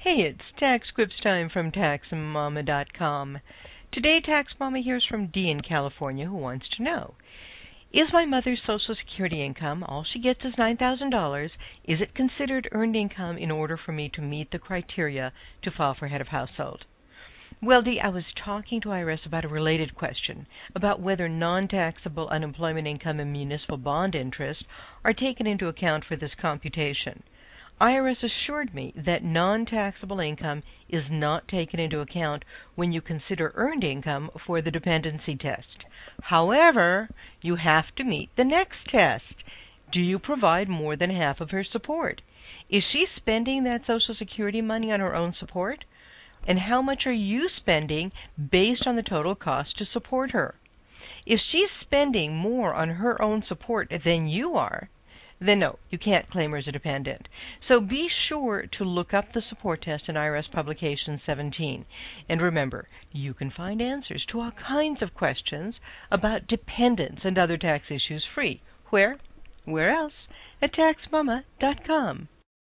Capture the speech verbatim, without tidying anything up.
Hey, it's Tax Scripts time from Tax Mama dot com. Today, Tax Mama hears from Dee in California who wants to know, is my mother's Social Security income, all she gets is nine thousand dollars, is it considered earned income in order for me to meet the criteria to file for head of household? Well, Dee, I was talking to I R S about a related question, about whether non-taxable unemployment income and municipal bond interest are taken into account for this computation. I R S assured me that non-taxable income is not taken into account when you consider earned income for the dependency test. However, you have to meet the next test. Do you provide more than half of her support? Is she spending that Social Security money on her own support? And how much are you spending based on the total cost to support her? If she's spending more on her own support than you are, then no, you can't claim her as a dependent. So be sure to look up the support test in I R S Publication seventeen. And remember, you can find answers to all kinds of questions about dependents and other tax issues free. Where? Where else? At Tax Mama dot com.